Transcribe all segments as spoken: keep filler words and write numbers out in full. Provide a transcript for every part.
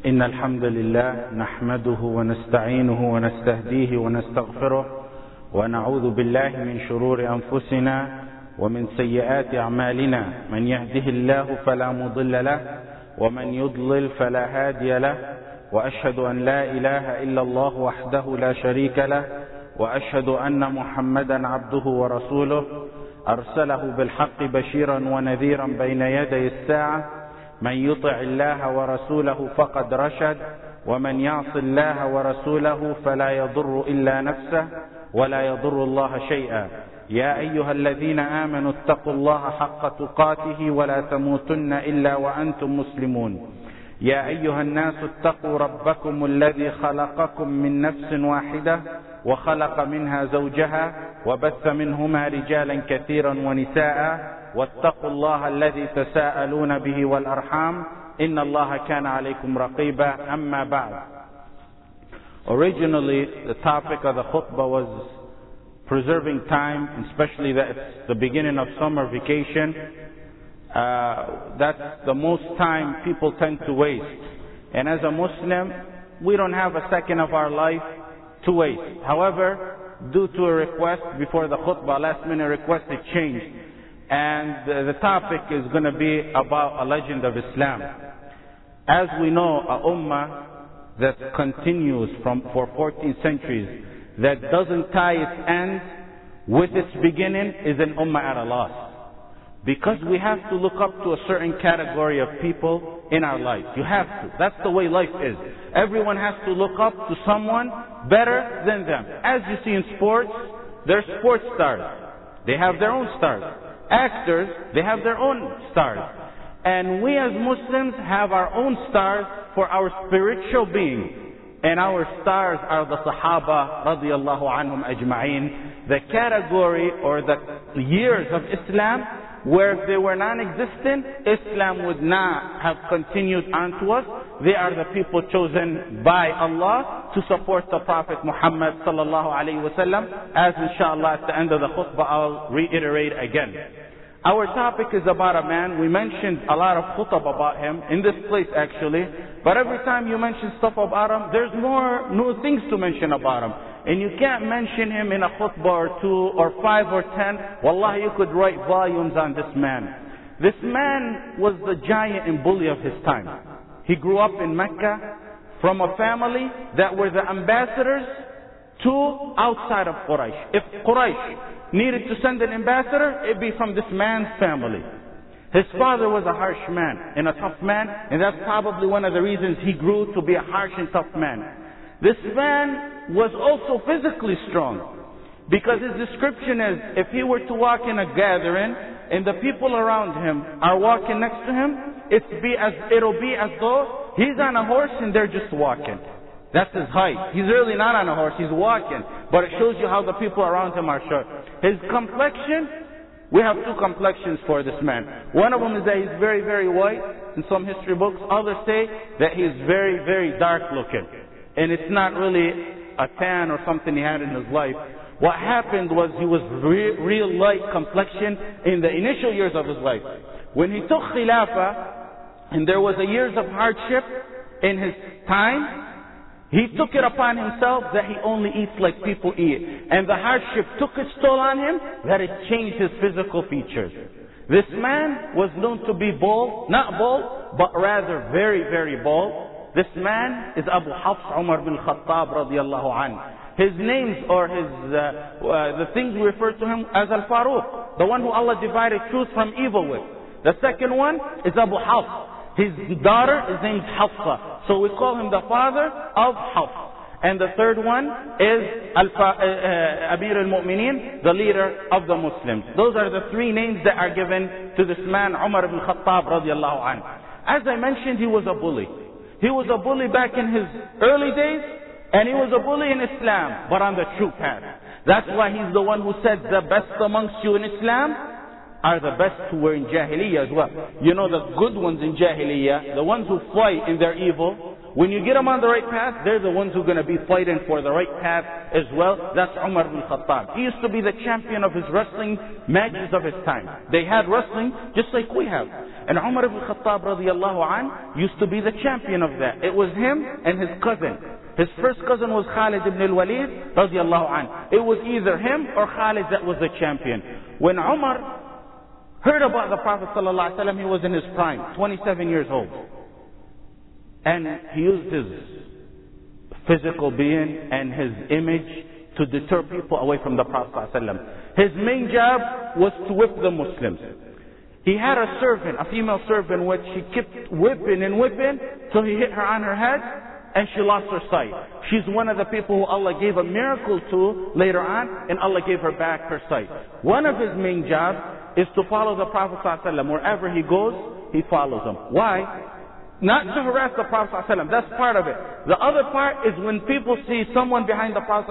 إن الحمد لله نحمده ونستعينه ونستهديه ونستغفره ونعوذ بالله من شرور أنفسنا ومن سيئات أعمالنا. من يهده الله فلا مضل له ومن يضلل فلا هادي له، وأشهد أن لا إله إلا الله وحده لا شريك له، وأشهد أن محمدا عبده ورسوله أرسله بالحق بشيرا ونذيرا بين يدي الساعة. من يطع الله ورسوله فقد رشد، ومن يعص الله ورسوله فلا يضر إلا نفسه ولا يضر الله شيئا. يا أيها الذين آمنوا اتقوا الله حق تقاته ولا تموتن إلا وأنتم مسلمون. يا أيها الناس اتقوا ربكم الذي خلقكم من نفس واحدة وخلق منها زوجها وبث منهما رجالا كثيرا ونساء، واتقوا الله الذي تساءلون به والأرحام إن الله كان عليكم رقيبا. أما بعد. Originally, the topic of the khutbah was preserving time, especially that it's the beginning of summer vacation. Uh, that's the most time people tend to waste. And as a Muslim, we don't have a second of our life to waste. However, due to a request before the khutbah, last minute request, it changed. And uh, the topic is going to be about a legend of Islam. As we know, a ummah that continues from for fourteen centuries, that doesn't tie its end with its beginning, is an ummah at a loss. Because we have to look up to a certain category of people in our life. You have to. That's the way life is. Everyone has to look up to someone better than them. As you see in sports, they're sports stars. They have their own stars. Actors, they have their own stars. And we as Muslims have our own stars for our spiritual being. And our stars are the Sahaba radiyallahu anhum ajma'in, the category or the years of Islam where if they were non-existent, Islam would not have continued on to us. They are the people chosen by Allah to support the Prophet Muhammad sallallahu alayhi wa sallam, as inshallah at the end of the khutbah I'll reiterate again. Our topic is about a man. We mentioned a lot of khutab about him in this place actually, but every time you mention stuff about him, there's more new things to mention about him. And you can't mention him in a khutbah or two or five or ten. Wallahi, you could write volumes on this man. This man was the giant and bully of his time. He grew up in Mecca from a family that were the ambassadors to outside of Quraysh. If Quraysh needed to send an ambassador, it'd be from this man's family. His father was a harsh man and a tough man, and that's probably one of the reasons he grew to be a harsh and tough man. This man was also physically strong, because his description is, if he were to walk in a gathering and the people around him are walking next to him, it's be as, it'll be as though he's on a horse and they're just walking. That's his height. He's really not on a horse, he's walking. But it shows you how the people around him are short. His complexion, we have two complexions for this man. One of them is that he's very, very white in some history books. Others say that he's very, very dark looking. And it's not really a tan or something he had in his life. What happened was he was re- real light complexion in the initial years of his life. When he took Khilafah, and there was a years of hardship in his time, he took it upon himself that he only eats like people eat. And the hardship took its toll on him that it changed his physical features. This man was known to be bold, not bold, but rather very, very bold. This man is Abu Hafs Umar bin Khattab radiyallahu anhu. His names or his uh, uh, the things we refer to him as Al-Faruq, the one who Allah divided truth from evil with. The second one is Abu Hafs. His daughter is named Hafsa, so we call him the father of Hafs. And the third one is Al-Fa, uh, uh, Amir al-Mu'mineen, the leader of the Muslims. Those are the three names that are given to this man Umar bin Khattab radiyallahu anhu. As I mentioned, he was a bully. He was a bully back in his early days, and he was a bully in Islam, but on the true path. That's why he's the one who said the best amongst you in Islam are the best who were in Jahiliyyah as well. You know, the good ones in Jahiliyyah, the ones who fight in their evil, When you get them on the right path, they're the ones who are going to be fighting for the right path as well. That's Umar ibn Khattab. He used to be the champion of his wrestling matches of his time. They had wrestling just like we have. And Umar ibn Khattab radiallahu an used to be the champion of that. It was him and his cousin. His first cousin was Khalid ibn al-Walid radiallahu an. It was either him or Khalid that was the champion. When Umar heard about the Prophet sallallahu alaihi wasallam, he was in his prime, twenty-seven years old. And he used his physical being and his image to deter people away from the Prophet sallallahu alaihi wasallam. His main job was to whip the Muslims. He had a servant, a female servant, which he kept whipping and whipping till he hit her on her head and she lost her sight. She's one of the people who Allah gave a miracle to later on, and Allah gave her back her sight. One of his main jobs is to follow the Prophet ﷺ. Wherever he goes, he follows him. Why? Not to harass the Prophet ﷺ. That's part of it. The other part is when people see someone behind the Prophet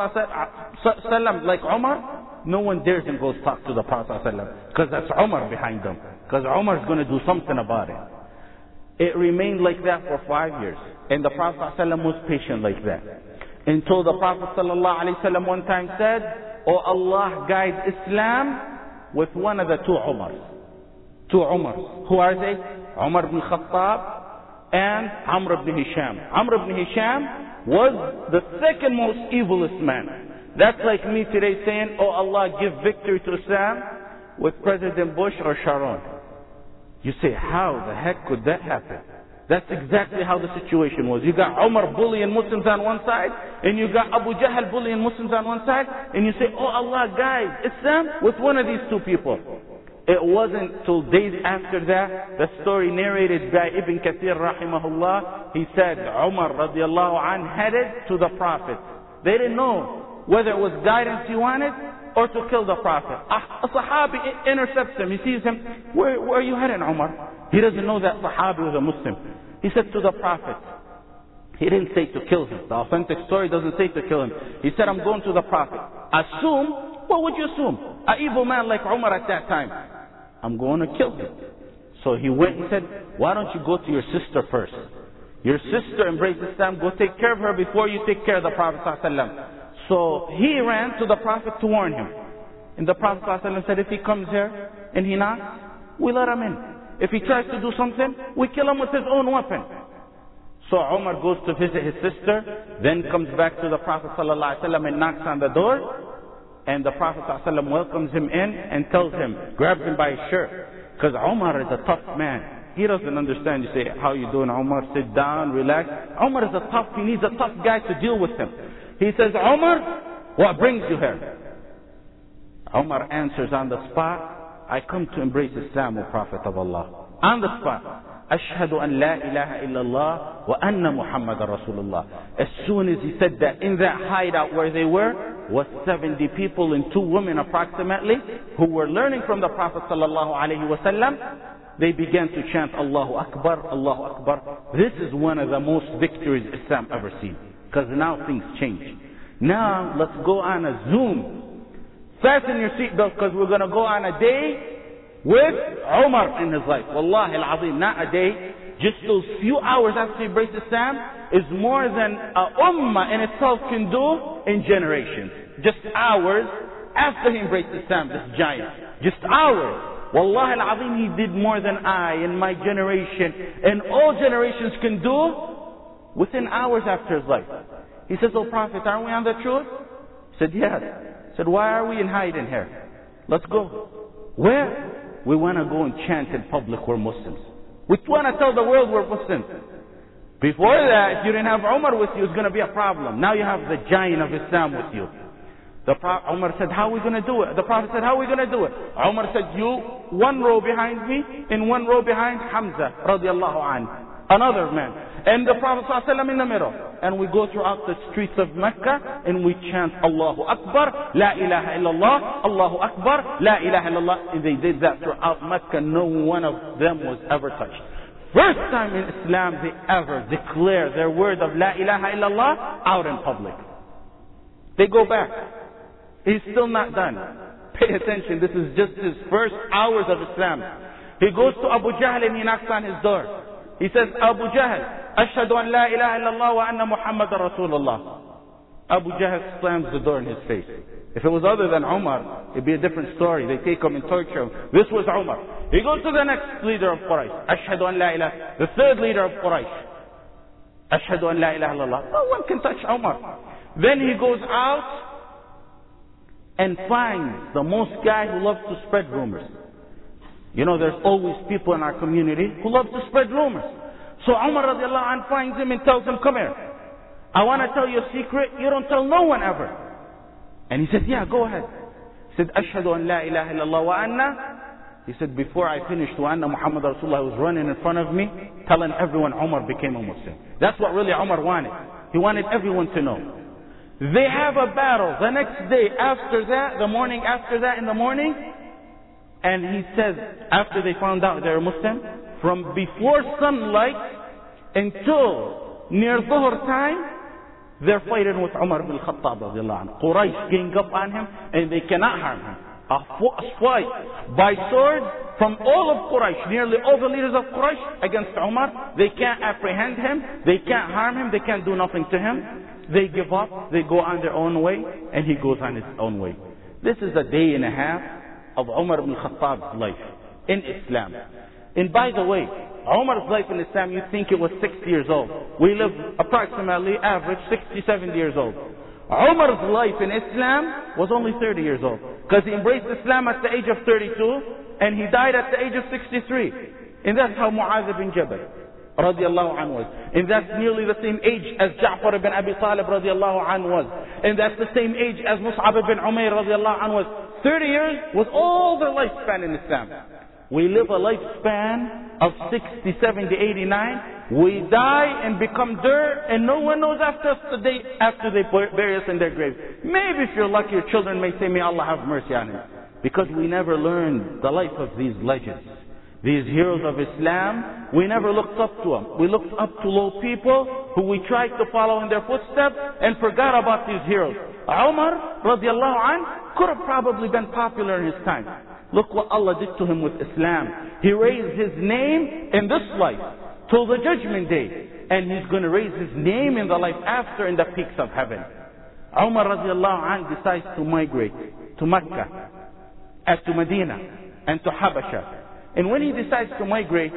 ﷺ, like Umar, no one dares and goes talk to the Prophet ﷺ, because that's Umar behind them. Because Umar is going to do something about it. It remained like that for five years. And the Prophet ﷺ was patient like that. Until the Prophet ﷺ one time said, "Oh Allah, guide Islam with one of the two Umars." Two Umars. Who are they? Umar ibn Khattab and Amr ibn Hisham. Amr ibn Hisham was the second most evilest man. That's like me today saying, "Oh Allah, give victory to Islam with President Bush or Sharon." You say, how the heck could that happen? That's exactly how the situation was. You got Umar bullying Muslims on one side, and you got Abu Jahl bullying Muslims on one side, and you say, "Oh Allah, guide Islam with one of these two people." It wasn't till days after that, the story narrated by Ibn Kathir rahimahullah, he said Umar radiallahu an headed to the Prophet. They didn't know whether it was guidance he wanted or to kill the Prophet. A Sahabi intercepts him. He sees him. Where, where are you heading, Umar? He doesn't know that Sahabi was a Muslim. He said to the Prophet. He didn't say to kill him. The authentic story doesn't say to kill him. He said, "I'm going to the Prophet." Assume, what would you assume? An evil man like Umar at that time. I'm going to kill him. So he went and said, "Why don't you go to your sister first? Your sister embraced Islam. Go take care of her before you take care of the Prophet ﷺ." So he ran to the Prophet to warn him. And the Prophet ﷺ said, "If he comes here and he knocks, we let him in. If he tries to do something, we kill him with his own weapon." So Umar goes to visit his sister, then comes back to the Prophet ﷺ and knocks on the door. And the Prophet ﷺ welcomes him in and tells him, grabs him by his shirt. Because Umar is a tough man. He doesn't understand. You say, "How you doing, Umar? Sit down, relax." Umar is a tough, he needs a tough guy to deal with him. He says, "Umar, what brings you here?" Umar answers on the spot, "I come to embrace Islam, O Prophet of Allah." On the spot. "Ashhadu an la ilaha illallah wa anna Muhammadan Rasulullah." As soon as he said that, in that hideout where they were, was seventy people and two women approximately, who were learning from the Prophet sallallahu alaihi wasallam. They began to chant, "Allahu Akbar, Allahu Akbar." This is one of the most victories Islam ever seen. Because now things change. Now, let's go on a Zoom. Fasten your seatbelt, because we're going to go on a day with Umar in his life. Wallahi al-Azim, not a day. Just those few hours after he embraced Islam is more than a ummah in itself can do in generations. Just hours after he embraced Islam, this giant. Just hours. Wallahi al-Azim, he did more than I and my generation and all generations can do within hours after his life. He says, "Oh Prophet, aren't we on the truth?" He said, "Yes." He said, "Why are we in hiding here? Let's go." "Where?" "We want to go and chant in public, we're Muslims. We want to tell the world we're Muslims." Before that, if you didn't have Umar with you, it's going to be a problem. Now you have the giant of Islam with you. The Prophet, Umar said, "How are we going to do it?" The Prophet said, "How are we going to do it?" Umar said, "You, one row behind me, and one row behind Hamza, radiallahu anhu, another man. And the Prophet ﷺ in the middle. And we go throughout the streets of Mecca and we chant Allahu Akbar, La ilaha illallah, Allahu Akbar, La ilaha illallah. And they did that throughout Mecca. No one of them was ever touched. First time in Islam they ever declare their word of La ilaha illallah out in public. They go back. He's still not done. Pay attention. This is just his first hours of Islam. He goes to Abu Jahl and he knocks on his door. He says, "Abu Jahl, Ashhadu an la ilaha illallah wa anna Muhammadan Rasulullah. Abu Jahl slams the door in his face. If it was other than Umar, it'd be a different story. They take him and torture him. This was Umar. He goes to the next leader of Quraysh. Ashhadu an la ilaha. The third leader of Quraysh. Ashhadu an la ilaha illallah. No one can touch Umar. Then he goes out and finds the most guy who loves to spread rumors. You know, there's always people in our community who love to spread rumors. So Umar radiallahu anh finds him and tells him, come here. I want to tell you a secret. You don't tell no one ever. And he said, yeah, go ahead. He said, Ashhadu an la ilaha illallah wa anna. He said, before I finished wa anna Muhammad Rasulullah, was running in front of me, telling everyone Umar became a Muslim. That's what really Umar wanted. He wanted everyone to know. They have a battle the next day after that, the morning after that in the morning. And he says, after they found out they're Muslim, from before sunlight until near Dhuhr time, they're fighting with Umar ibn al-Khattab radiallahu anhu. Quraysh gang up on him and they cannot harm him. A fight by sword from all of Quraysh, nearly all the leaders of Quraysh against Umar. They can't apprehend him, they can't harm him, they can't do nothing to him. They give up, they go on their own way, and he goes on his own way. This is a day and a half of Umar ibn al-Khattab's life in Islam. And by the way, Umar's life in Islam, you think it was sixty years old. We live approximately average sixty, seventy years old. Umar's life in Islam was only thirty years old. Because he embraced Islam at the age of thirty-two, and he died at the age of sixty-three. And that's how Mu'adh bin Jabal radiallahu anhu was. And that's nearly the same age as Ja'far ibn Abi Talib radiallahu anhu was. And that's the same age as Mus'ab ibn Umayr radiallahu anhu was. thirty years was all their lifespan in Islam. We live a lifespan of sixty, seventy, eighty-nine. We die and become dirt, and no one knows after us the day after they bury us in their grave. Maybe if you're lucky, your children may say, may Allah have mercy on him. Because we never learned the life of these legends. These heroes of Islam, we never looked up to them. We looked up to low people who we tried to follow in their footsteps and forgot about these heroes. Umar, radiallahu anh, could have probably been popular in his time. Look what Allah did to him with Islam. He raised his name in this life till the judgment day. And he's going to raise his name in the life after in the peaks of heaven. Umar radiallahu anh decides to migrate to Mecca, and to Medina, and to Habasha. And when he decides to migrate,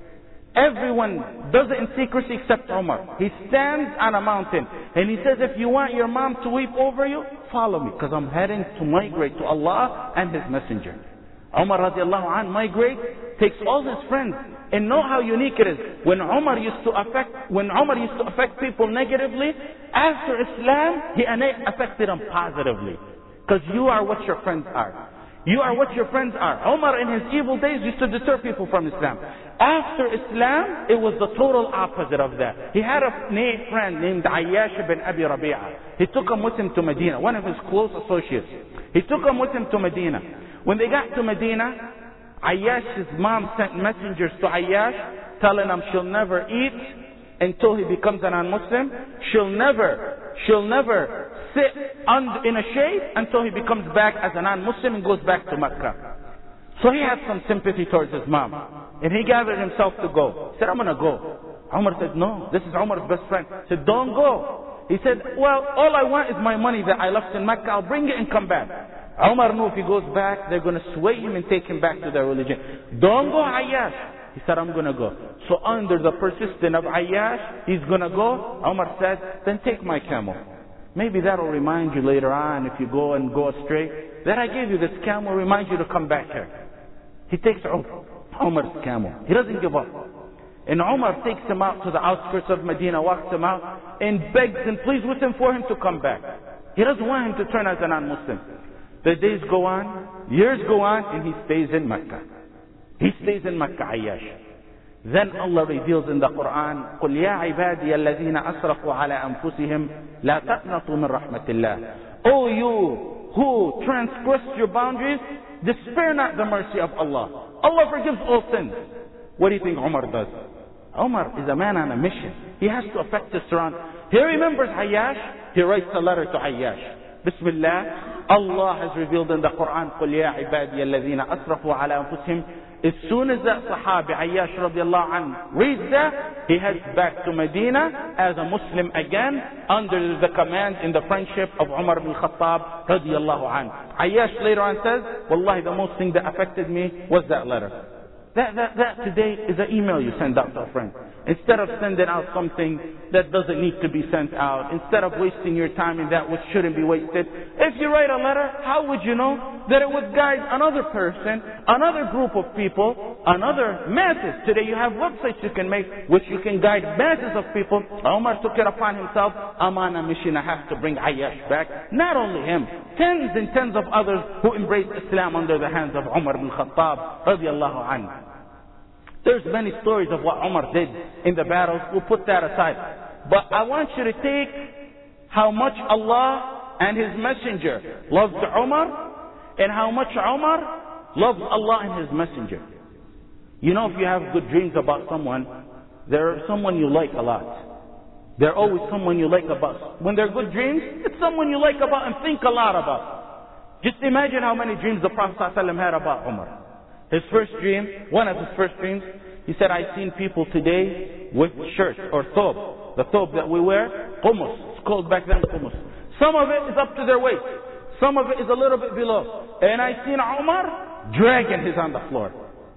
everyone does it in secrecy except Umar. He stands on a mountain and he says, if you want your mom to weep over you, follow me, because I'm heading to migrate to Allah and His Messenger. Umar radiallahu anh migrates, takes all his friends, and know how unique it is. When Umar used to affect, when Umar used to affect people negatively, after Islam, he affected them positively. Because you are what your friends are. You are what your friends are. Umar in his evil days used to deter people from Islam. After Islam, it was the total opposite of that. He had a friend named Ayyash ibn Abi Rabi'ah. He took him with him to Medina, one of his close associates. He took him with him to Medina. When they got to Medina, Ayyash's mom sent messengers to Ayyash telling him she'll never eat until he becomes a non-Muslim. She'll never, she'll never sit under, in a shade until he becomes back as a non-Muslim and goes back to Mecca. So he had some sympathy towards his mom. And he gathered himself to go. He said, I'm going to go. Umar said, no, this is Umar's best friend. He said, don't go. He said, well, all I want is my money that I left in Mecca. I'll bring it and come back. Umar knew if he goes back, they're going to sway him and take him back to their religion. Don't go, Ayyash. He said, I'm going to go. So under the persistence of Ayyash, he's going to go. Umar said, then take my camel. Maybe that'll remind you later on if you go and go astray, that I gave you this camel, remind you to come back here. He takes Umar's camel. He doesn't give up. And Umar takes him out to the outskirts of Medina, walks him out, and begs and pleads with him for him to come back. He doesn't want him to turn as a non-Muslim. The days go on, years go on, and he stays in Mecca. He stays in Mecca, Ayyash. Then Allah reveals in the Quran, قُلْ يَا عِبَادِيَ الَّذِينَ أَسْرَفُوا عَلَىٰ أَنفُسِهِمْ لَا تَقْنَطُوا مِنْ رَحْمَةِ اللَّهِ. O you who transgressed your boundaries, despair not the mercy of Allah. Allah forgives all sins. What do you think Umar does? Umar is a man on a mission. He has to affect his surroundings. He remembers Ayyash. He writes a letter to Ayyash. Bismillah. Allah has revealed in the Quran, قُلْ يَا عِبَادِيَ الَّذِينَ أَسْرَفُوا عَلَىٰ أَنفُسِهِمْ As soon as that Sahabi, Ayyash radiallahu anhu, reads that, he heads back to Medina as a Muslim again, under the command in the friendship of Umar ibn Khattab radiallahu anhu. Ayyash later on says, Wallahi, the most thing that affected me was that letter. That, that, that today is an email you send out to a friend. Instead of sending out something that doesn't need to be sent out, instead of wasting your time in that which shouldn't be wasted, if you write a letter, how would you know that it would guide another person, another group of people, another masses? Today you have websites you can make which you can guide masses of people. Umar took it upon himself, Amana mission, I have to bring Ayyash back. Not only him, tens and tens of others who embraced Islam under the hands of Umar ibn Khattab radiallahu anhu. There's many stories of what Umar did in the battles. We'll put that aside. But I want you to take how much Allah and His Messenger loved Umar, and how much Umar loves Allah and His Messenger. You know, if you have good dreams about someone, they're someone you like a lot. They're always someone you like about. When they're good dreams, it's someone you like about and think a lot about. Just imagine how many dreams the Prophet ﷺ had about Umar. His first dream, one of his first dreams, he said, I've seen people today with shirts or thob. The thob that we wear, qumus. It's called back then qumus. Some of it is up to their waist. Some of it is a little bit below. And I've seen Umar dragging his on the floor.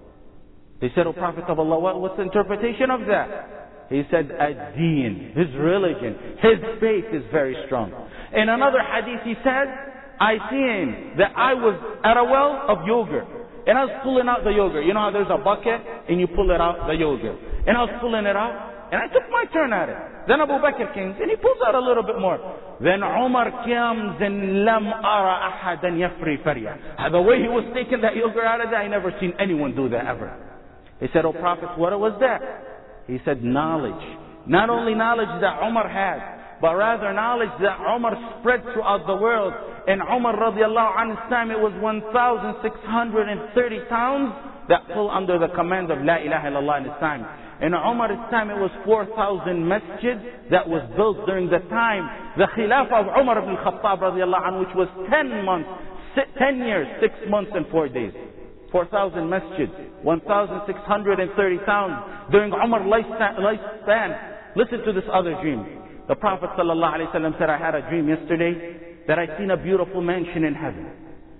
They said, O Prophet of Allah, what, what's the interpretation of that? He said, ad-deen, his religion, his faith is very strong. In another hadith he said, I seen that I was at a well of yogurt. And I was pulling out the yogurt. You know how there's a bucket and you pull it out, the yogurt. And I was pulling it out and I took my turn at it. Then Abu Bakr comes and he pulls out a little bit more. Then Umar comes and lam ara ahadan yafri farya. The way he was taking that yogurt out of that, I never seen anyone do that ever. He said, O Prophet, what was that? He said, knowledge. Not only knowledge that Umar had, but rather knowledge that Umar spread throughout the world. In Umar radiallahu anhu's time, it was one thousand six hundred thirty towns that fell under the command of La ilaha illallah in his time. In Umar's time, it was four thousand masjids that was built during the time, the Khilafah of Umar ibn Khattab radiallahu anhu, which was ten months, ten years, six months and four days. four thousand masjids, one thousand six hundred thirty towns during Umar's lifespan. Listen to this other dream. The Prophet ﷺ said, I had a dream yesterday that I seen a beautiful mansion in heaven.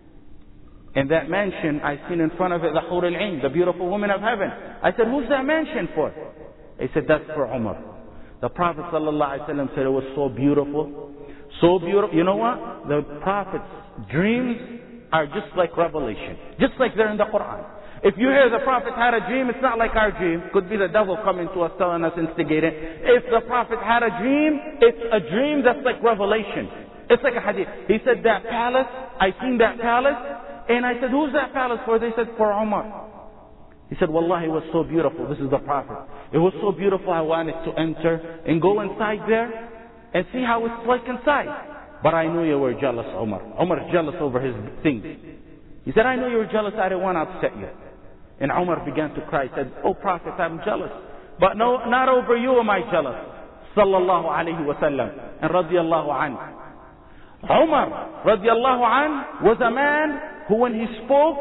In that mansion, I seen in front of it the Hur al-Ain, the beautiful woman of heaven. I said, who's that mansion for? He said, that's for Umar. The Prophet ﷺ said, it was so beautiful. So beautiful. You know what? The Prophet's dreams are just like revelation. Just like they're in the Quran. If you hear the Prophet had a dream, it's not like our dream. Could be the devil coming to us, telling us, instigating. If the Prophet had a dream, it's a dream that's like revelation. It's like a hadith. He said, that palace, I seen that palace, and I said, who's that palace for? They said, for Umar. He said, Wallahi, it was so beautiful. This is the Prophet. It was so beautiful, I wanted to enter and go inside there and see how it's like inside. But I knew you were jealous, Umar. Umar's jealous over his things. He said, I knew you were jealous, I didn't want to upset you. And Umar began to cry. He said, oh Prophet, I'm jealous. But no, not over you am I jealous. Sallallahu alayhi wa sallam. And radiallahu anhu. Umar, radiallahu anhu, was a man who when he spoke,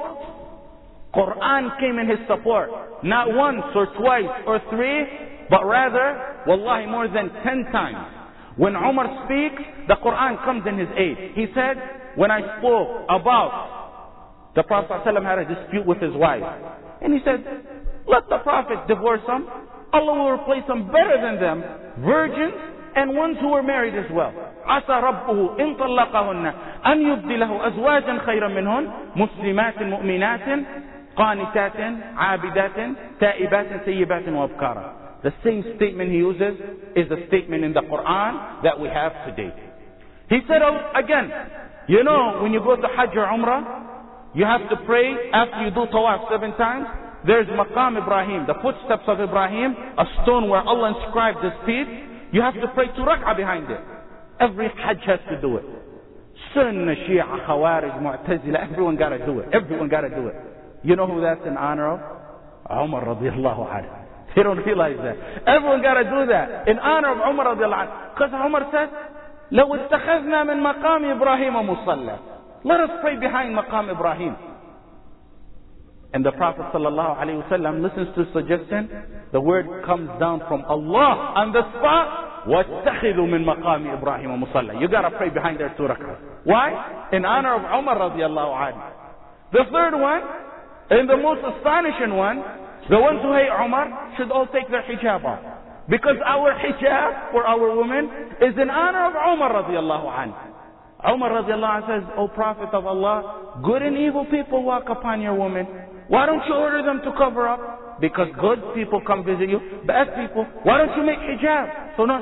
Quran came in his support. Not once or twice or three, but rather, wallahi, more than ten times. When Umar speaks, the Quran comes in his aid. He said, when I spoke about the Prophet ﷺ had a dispute with his wife. And he said, let the Prophet divorce them. Allah will replace them better than them, virgins and ones who were married as well. عسى ربه إن طلقهن أن يبدله أزواجا خيرا منهن مسلمات مؤمنات قانتات عابدات تائبات سيبات وأبكارا. The same statement he uses is the statement in the Quran that we have today. He said, oh, again, you know, when you go to Hajj or Umrah, you have to pray after you do tawaf seven times. There's Maqam Ibrahim, the footsteps of Ibrahim, a stone where Allah inscribed his feet. You have to pray two rak'ah behind it. Every Hajj has to do it. Sunnah, Shia, Khawarij, Mu'tazila, everyone got to do it. Everyone got to do it. You know who that's in honor of? Umar radiallahu anhu. They don't realize that. Everyone got to do that in honor of Umar radiallahu anhu. Because Umar said, لو اتخذنا من مقام إبراهيم مصلى. Let us pray behind Maqam Ibrahim. And the Prophet sallallahu alaihi wasallam listens to suggestion. The word comes down from Allah on the spot. وَاتَّخِذُوا مِن مَقَامِ إِبْرَاهِيمَ مُصَلَّى. You gotta pray behind their two rak'ahs. Why? In honor of Umar radiallahu anhu. The third one, and the most astonishing one, the ones who hate Umar should all take their hijab off. Because our hijab for our women is in honor of Umar radiallahu anhu. Umar radiallahu anhu says, O Prophet of Allah, good and evil people walk upon your women. Why don't you order them to cover up? Because good people come visit you, bad people, why don't you make hijab? So no.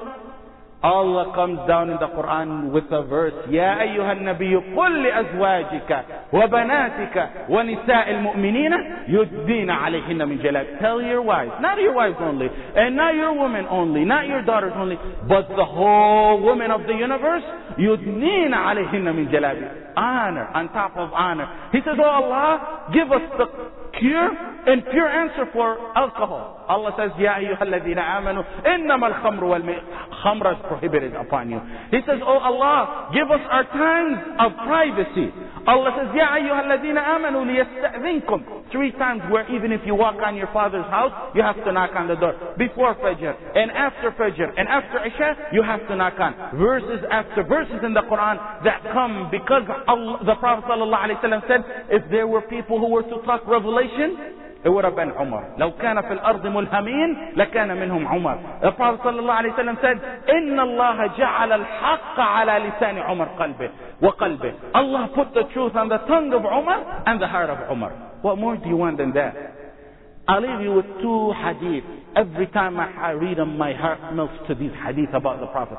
Allah comes down in the Quran with a verse, يا أيها النبي قل لأزواجك وبناتك ونساء المؤمنين يدين عليهن من جلاب. Tell your wives, not your wives only, and not your women only, not your daughters only, but the whole women of the universe, يدين عليهن من جلاب. Honor on top of honor. He says, oh Allah, give us the cure and pure answer for alcohol. Allah says, يا أيها الذين آمنوا إنما الخمر والميسر. Khamr is prohibited upon you. He says, oh Allah, give us our times of privacy. Allah says, يا أيها الذين آمنوا ليستأذنكم. Three times where even if you walk on your father's house, you have to knock on the door. Before Fajr, and after Fajr, and after Isha, you have to knock on. Verses after verses in the Quran that come because Allah, the Prophet ﷺ said, if there were people who were to talk revelation, it would have been Umar. لو كان في الأرض ملهمين لكان منهم عمر. The Prophet ﷺ said, إن الله جعل الحق على لسان عمر قلبه وقلبه. Allah put the truth on the tongue of Umar and the heart of Umar. What more do you want than that? I'll leave you with two hadith. Every time I read them, my heart melts to these hadith about the Prophet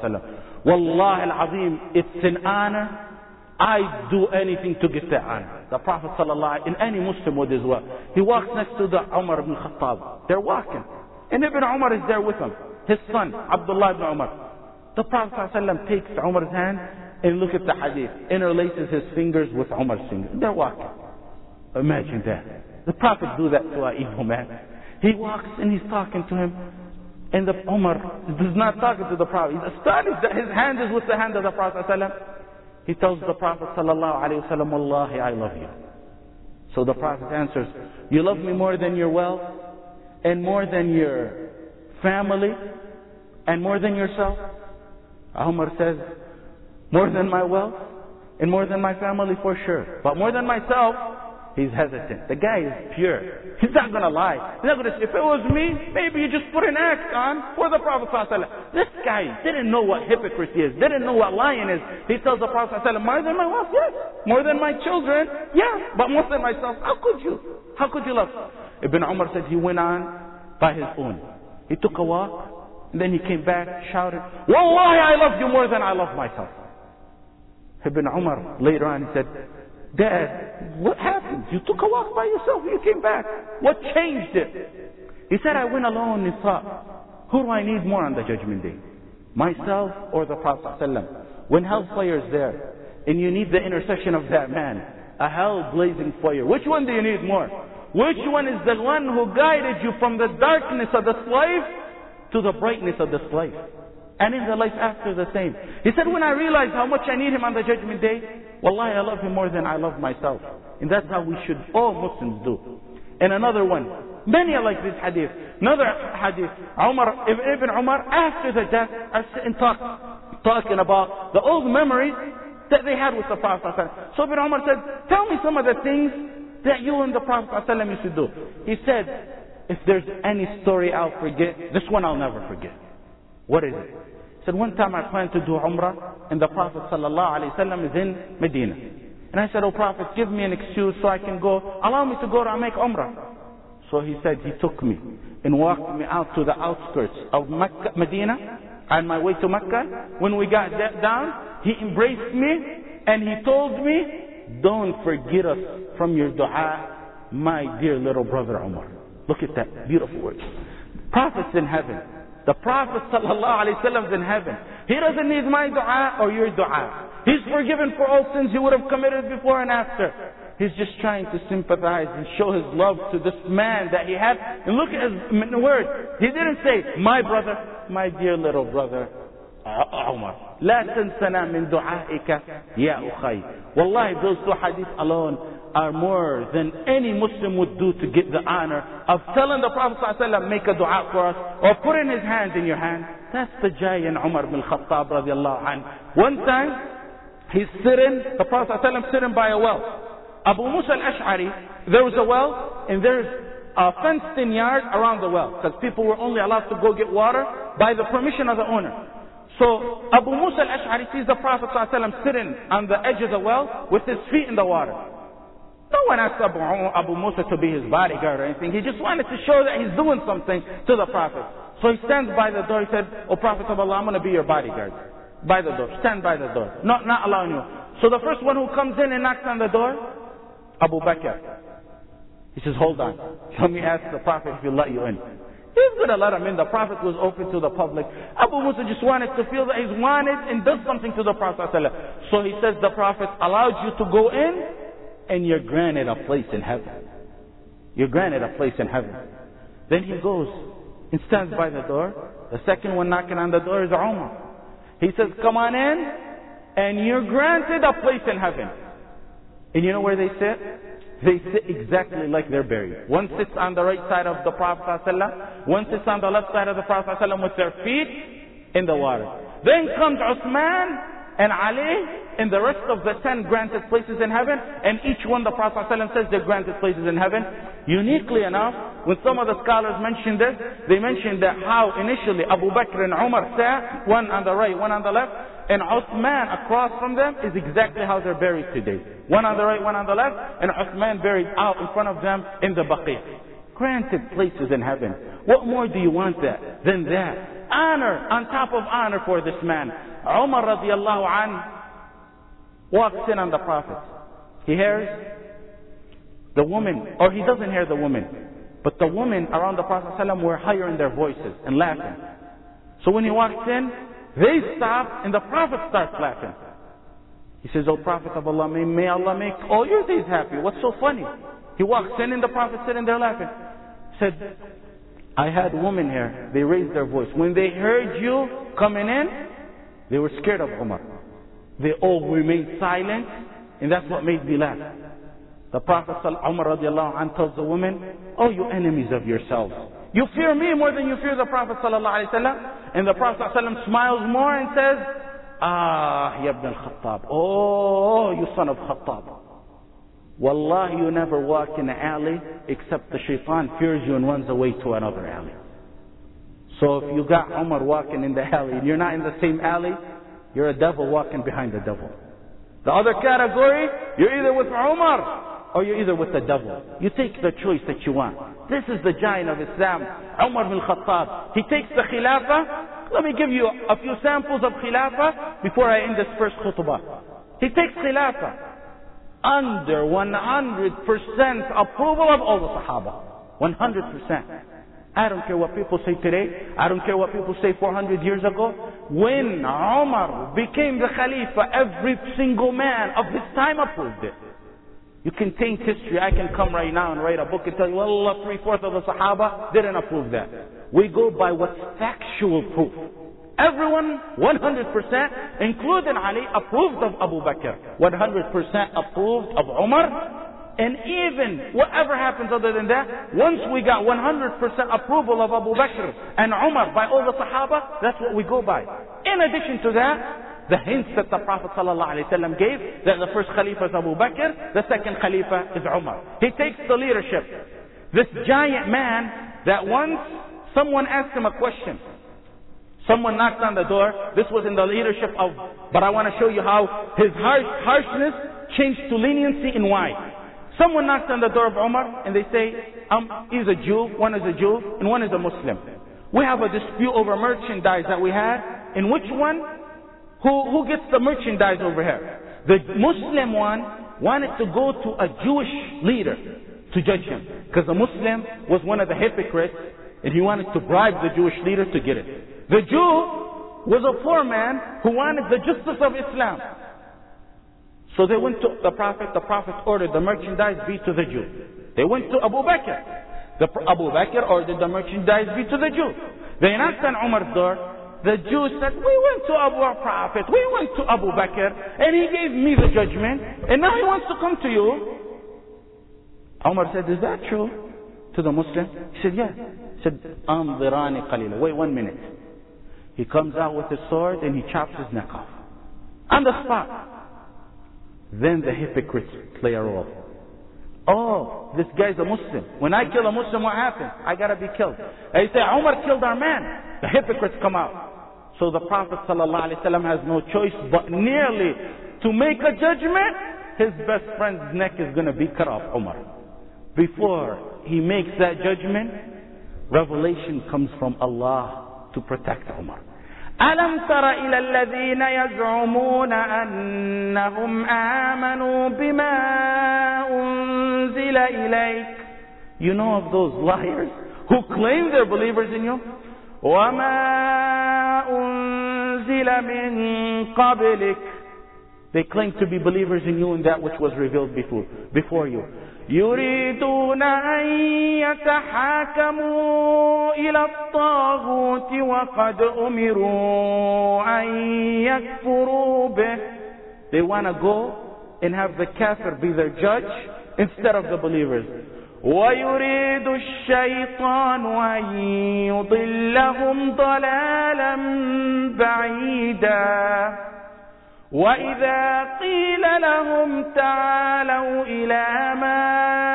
ﷺ. Wallahi al-Azim, it's an honor. I'd do anything to get that honor. The Prophet ﷺ, and any Muslim would as well. He walks next to the Umar ibn Khattab. They're walking. And Ibn Umar is there with him. His son, Abdullah ibn Umar. The Prophet ﷺ takes Umar's hand and look at the hadith. Interlaces his fingers with Umar's fingers. They're walking. Imagine that. The Prophet do that to an evil man. He walks and he's talking to him. And the Umar is not talking to the Prophet. He's astonished that his hand is with the hand of the Prophet ﷺ. He tells the Prophet sallallahu alaihi wasallam, Wallahi, I love you. So the Prophet answers, you love me more than your wealth, and more than your family, and more than yourself? Umar says, more than my wealth, and more than my family for sure. But more than myself, he's hesitant. The guy is pure. He's not going to lie. He's not going to say, if it was me, maybe you just put an act on for the Prophet ﷺ. This guy didn't know what hypocrisy is, didn't know what lying is. He tells the Prophet ﷺ, more than my wealth, yes. More than my children, yeah. But more than myself, how could you? How could you love? Ibn Umar said he went on by his own. He took a walk, and then he came back, shouted, Wallahi, I love you more than I love myself. Ibn Umar later on, he said, Dad, what happened? You took a walk by yourself, you came back. What changed it? He said, I went alone and thought, who do I need more on the judgment day? Myself or the Prophet ﷺ? When hellfire's there, and you need the intercession of that man, a hell blazing fire, which one do you need more? Which one is the one who guided you from the darkness of the slave to the brightness of the slave? And in the life after the same. He said, when I realized how much I need him on the judgment day, Wallahi, I love him more than I love myself. And that's how we should, all Muslims do. And another one, many are like this hadith. Another hadith, Umar, Ibn Umar, after the death, are sitting talk, talking about the old memories that they had with the Prophet. So Ibn Umar said, tell me some of the things that you and the Prophet used to do. He said, if there's any story I'll forget, this one I'll never forget. What is it? He said, one time I planned to do Umrah, and the Prophet ﷺ is in Medina. And I said, oh Prophet, give me an excuse so I can go, allow me to go to make Umrah. So he said, he took me and walked me out to the outskirts of Mecca, Medina, on my way to Mecca. When we got down, he embraced me, and he told me, don't forget us from your dua, my dear little brother Umar. Look at that beautiful word. Prophet's in heaven. The Prophet ﷺ is in heaven. He doesn't need my dua or your dua. He's forgiven for all sins he would have committed before and after. He's just trying to sympathize and show his love to this man that he had. And look at his word. He didn't say, my brother, my dear little brother, Umar. لا تنسنا من دعائك يا أخي. Wallahi, those two hadith alone are more than any Muslim would do to get the honor of telling the Prophet ﷺ, make a dua for us, or putting his hand in your hand. That's the giant Umar ibn al-Khattab radiallahu anhu. One time, he's sitting, the Prophet ﷺ sitting by a well. Abu Musa al-Ash'ari, there was a well, and there's a fenced-in yard around the well, because people were only allowed to go get water by the permission of the owner. So Abu Musa al-Ash'ari sees the Prophet ﷺ sitting on the edge of the well with his feet in the water. No one asked Abu, Abu Musa to be his bodyguard or anything. He just wanted to show that he's doing something to the Prophet. So he stands by the door. He said, "O Prophet of Allah, I'm going to be your bodyguard. By the door. Stand by the door. Not, not allowing you." So the first one who comes in and knocks on the door, Abu Bakr. He says, "Hold on. Let me ask the Prophet if he'll let you in." He's going to let him in. The Prophet was open to the public. Abu Musa just wanted to feel that he's wanted and does something to the Prophet. So he says, the Prophet allowed you to go in and you're granted a place in heaven. You're granted a place in heaven. Then he goes and stands by the door. The second one knocking on the door is Umar. He says, come on in and you're granted a place in heaven. And you know where they sit? They sit exactly like they're buried. One sits on the right side of the Prophet ﷺ, one sits on the left side of the Prophet ﷺ with their feet in the water. Then comes Uthman and Ali and the rest of the ten granted places in heaven, and each one the Prophet ﷺ says they're granted places in heaven. Uniquely enough, when some of the scholars mention this, they mention that how initially Abu Bakr and Umar sat, one on the right, one on the left, and Uthman across from them is exactly how they're buried today. One on the right, one on the left, and Uthman buried out in front of them in the Baqi. Granted places in heaven. What more do you want that than that? Honor on top of honor for this man. Umar radiallahu anhu walks in on the Prophet. He hears the woman, or he doesn't hear the woman, but the women around the Prophet ﷺ were higher in their voices and laughing. So when he walks in, they stop and the Prophet starts laughing. He says, "O Prophet of Allah, may, may Allah make all your days happy. What's so funny?" He walks in and the Prophet sitting there laughing. He said, "I had women here. They raised their voice. When they heard you coming in, they were scared of Umar. They all remained silent, and that's what made me laugh." The Prophet Umar radiallahu anhu tells the women, "Oh, you enemies of yourselves. You fear me more than you fear the Prophet sallallahu alaihi wasallam." And the Prophet sallallahu alaihi wasallam smiles more and says, "Ah, ya ibn al-Khattab. Oh, you son of Khattab. Wallahi, you never walk in an alley except the shaitan fears you and runs away to another alley. So if you got Umar walking in the alley and you're not in the same alley, you're a devil walking behind the devil. The other category, you're either with Umar or you're either with the devil. You take the choice that you want." This is the giant of Islam, Umar bin Khattab. He takes the Khilafah. Let me give you a few samples of Khilafah before I end this first khutbah. He takes Khilafah under one hundred percent approval of all the Sahaba. one hundred percent. I don't care what people say today. I don't care what people say four hundred years ago. When Umar became the Khalifa, every single man of his time approved it. You can taint history. I can come right now and write a book and tell you, well, Allah, three-fourths of the Sahaba didn't approve that. We go by what's factual proof. Everyone, one hundred percent, including Ali, approved of Abu Bakr. one hundred percent approved of Umar. And even whatever happens other than that, once we got one hundred percent approval of Abu Bakr and Umar by all the Sahaba, that's what we go by. In addition to that, the hints that the Prophet ﷺ gave, that the first Khalifa is Abu Bakr, the second Khalifa is Umar. He takes the leadership. This giant man that once someone asked him a question. Someone knocked on the door. This was in the leadership of, but I want to show you how his harsh, harshness changed to leniency and why. Someone knocked on the door of Umar and they say, um, he's a Jew, one is a Jew, and one is a Muslim. We have a dispute over merchandise that we had. In which one? Who, who gets the merchandise over here? The Muslim one wanted to go to a Jewish leader to judge him. Because the Muslim was one of the hypocrites and he wanted to bribe the Jewish leader to get it. The Jew was a poor man who wanted the justice of Islam. So they went to the Prophet. The Prophet ordered the merchandise be to the Jew. They went to Abu Bakr. The Abu Bakr ordered the merchandise be to the Jew. They knocked on Umar's door. The Jew said, we went to Abu Prophet, we went to Abu Bakr, and he gave me the judgment, and now he wants to come to you. Umar said, is that true? To the Muslim. He said, yeah. He said, Anzirani qalila. Wait one minute. He comes out with his sword and he chops his neck off. On the spot. Then the hypocrites play a role. Oh, this guy's a Muslim. When I kill a Muslim, what happens? I gotta be killed. They say, Umar killed our man. The hypocrites come out. So the Prophet ﷺ has no choice but nearly to make a judgment. His best friend's neck is gonna be cut off, Umar. Before he makes that judgment, revelation comes from Allah to protect Umar. أَلَمْ تَرَ إِلَى الَّذِينَ يَزْعُمُونَ أَنَّهُمْ آمَنُوا بِمَا أُنزِلَ إِلَيْكَ. You know of those liars who claim they're believers in you? وَمَا أُنزِلَ مِن قَبْلِكَ. They claim to be believers in you and that which was revealed before, before you. يريدون أن يتحاكموا إلى الطاغوت وقد أمروا أن يكفروا به. They want to go and have the kafir be their judge instead of the believers. ويريد الشيطان أن يضلهم ضلالا بعيدا. وَإِذَا قِيلَ لَهُمْ تَعَالَوْا إِلَى مَا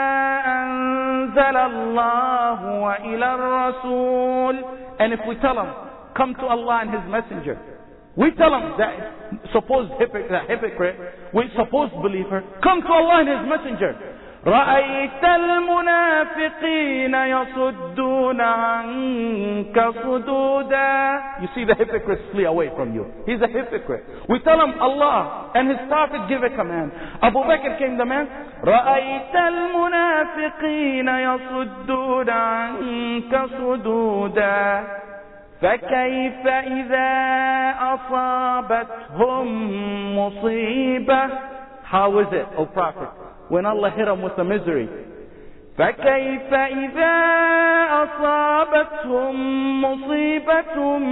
أَنزَلَ اللَّهُ وَإِلَى الرَّسُولِ. And if we tell them, come to Allah and His Messenger, we tell them that supposed hypocrite, hypocrite we supposed believer, come to Allah and His Messenger. رَأَيْتَ الْمُنَافِقِينَ يَصُدُّونَ عَنْكَ صُدُودًا. You see the hypocrites flee away from you. He's a hypocrite. We tell him Allah and His Prophet give a command. Abu Bakr came the man. رَأَيْتَ الْمُنَافِقِينَ يَصُدُّونَ عَنْكَ صُدُودًا. فَكَيْفَ إِذَا أَصَابَتْهُمْ مُصِيبَةٌ. How is it, O Prophet, when Allah hit them with the misery? فَكَيْفَ إِذَا أَصَابَتْهُمْ مُصِيبَةٌ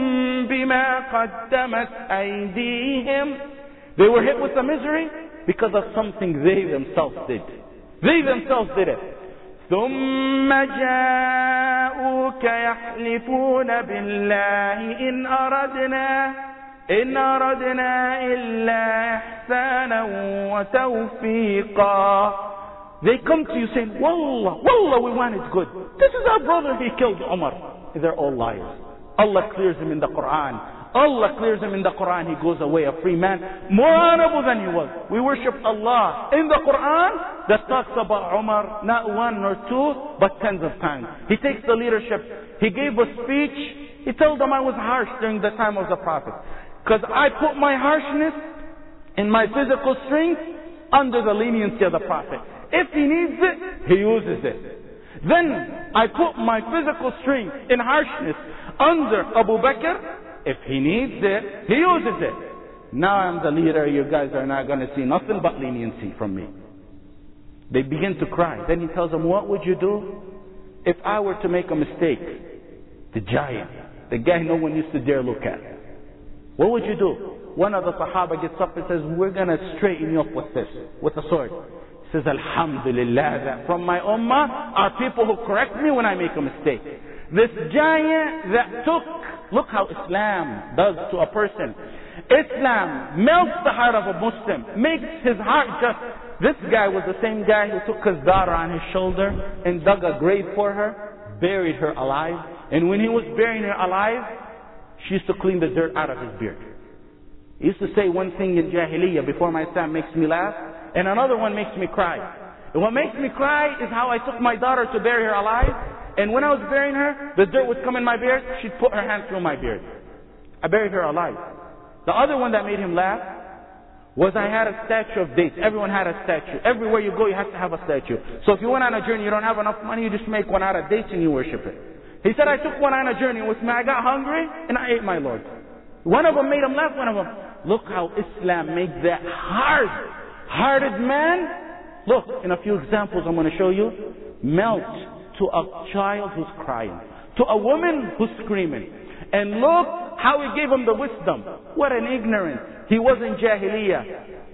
بِمَا قَدَّمَتْ أَيْدِيهِمْ. They were hit with the misery because of something they themselves did. They themselves did it. ثُمَّ جَاءُوكَ يَحْلِفُونَ بِاللَّهِ إِنْ أَرَدْنَا إِنْ أَرَدْنَا إِلَّا إِحْسَانًا وَتَوْفِيقًا. They come to you saying, Wallah, Wallah, we wanted good. This is our brother, he killed Umar. They're all liars. Allah clears him in the Quran. Allah clears him in the Quran. He goes away a free man, more honorable than he was. We worship Allah in the Quran that talks about Umar, not one nor two, but tens of times. He takes the leadership. He gave a speech. He told them I was harsh during the time of the Prophet, because I put my harshness in my physical strength under the leniency of the Prophet. If he needs it, he uses it. Then I put my physical strength in harshness under Abu Bakr. If he needs it, he uses it. Now I'm the leader, you guys are not going to see nothing but leniency from me. They begin to cry. Then he tells them, what would you do if I were to make a mistake? The giant, the guy no one used to dare look at. What would you do? One of the Sahaba gets up and says, we're going to straighten you up with this, with a sword. He says, Alhamdulillah, that from my ummah are people who correct me when I make a mistake. This giant that took, look how Islam does to a person. Islam melts the heart of a Muslim, makes his heart just. This guy was the same guy who took his daughter on his shoulder and dug a grave for her, buried her alive. And when he was burying her alive, she used to clean the dirt out of his beard. He used to say one thing in Jahiliyyah before my Islam makes me laugh, and another one makes me cry. And what makes me cry is how I took my daughter to bury her alive, and when I was burying her, the dirt would come in my beard, she'd put her hand through my beard. I buried her alive. The other one that made him laugh was I had a statue of dates. Everyone had a statue. Everywhere you go, you have to have a statue. So if you went on a journey, you don't have enough money, you just make one out of dates and you worship it. He said, I took one on a journey with me. I got hungry and I ate my Lord. One of them made him laugh, one of them. Look how Islam made that hard-hearted man. Look, in a few examples I'm going to show you. Melt to a child who's crying. To a woman who's screaming. And look how he gave him the wisdom. What an ignorance. He was in Jahiliyyah.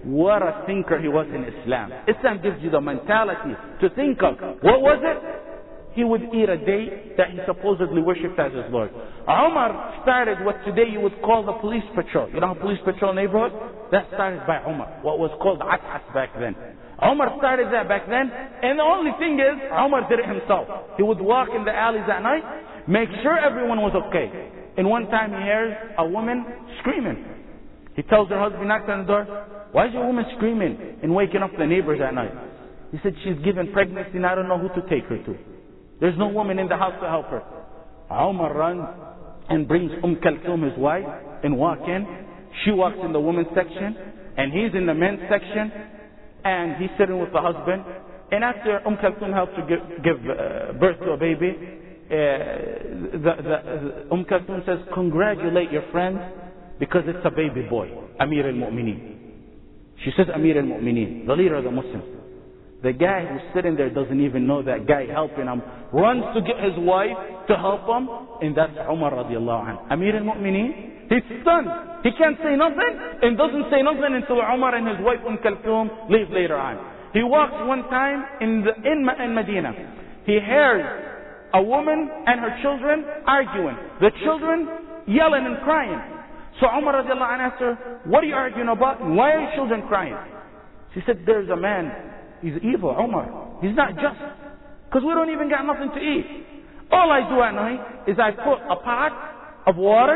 What a thinker he was in Islam. Islam gives you the mentality to think of. What was it? He would eat a date that he supposedly worshipped as his Lord. Umar started what today you would call the police patrol. You know, police patrol neighborhood? That started by Umar. What was called At'as back then. Umar started that back then. And the only thing is, Umar did it himself. He would walk in the alleys at night, make sure everyone was okay. And one time he hears a woman screaming. He tells her husband, knocks on the door, why is your woman screaming and waking up the neighbors at night? He said, she's given pregnancy and I don't know who to take her to. There's no woman in the house to help her. Umar runs and brings Umm Kalthum, his wife, and walk in. She walks in the women's section, and he's in the men's section, and he's sitting with the husband. And after Umm Kalthum helps to give, give uh, birth to a baby, uh, the, the, the, Umm Kalthum says, congratulate your friend because it's a baby boy, Amir al-Mu'mineen. She says Amir al-Mu'mineen, the leader of the Muslims. The guy who's sitting there doesn't even know that guy helping him, runs to get his wife to help him, and that's Umar radiallahu anhu. Amir al-Mu'mineen, he's stunned. He can't say nothing, and doesn't say nothing until Umar and his wife Umm Kalthum leave later on. He walks one time in, the, in, in Medina. He hears a woman and her children arguing. The children yelling and crying. So Umar radiallahu anhu asked her, what are you arguing about? Why are your children crying? She said, there's a man. He's evil, Umar. He's not just. Because we don't even got nothing to eat. All I do at night is I put a pot of water